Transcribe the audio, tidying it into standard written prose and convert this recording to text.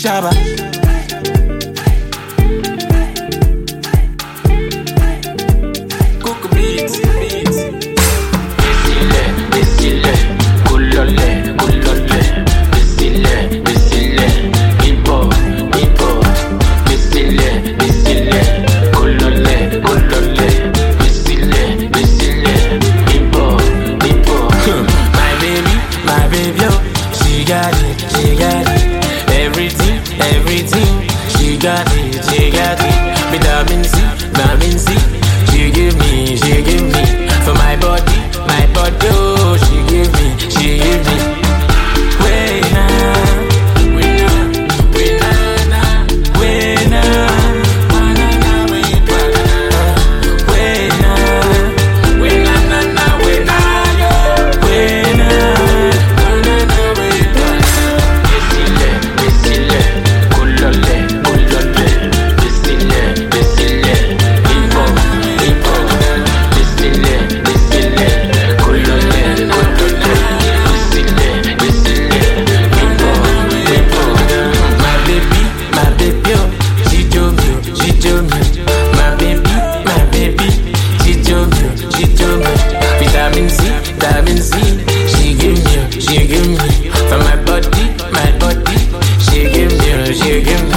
Shaba. Cook beats. Desile, kulole. Desile, impo. Desile, kulole. Desile, impo. My baby, oh, she got it. Everything, she got it. Vitamin C, she give me. For my body, oh, she give me. Vitamin C, she give me. For my body, she give me.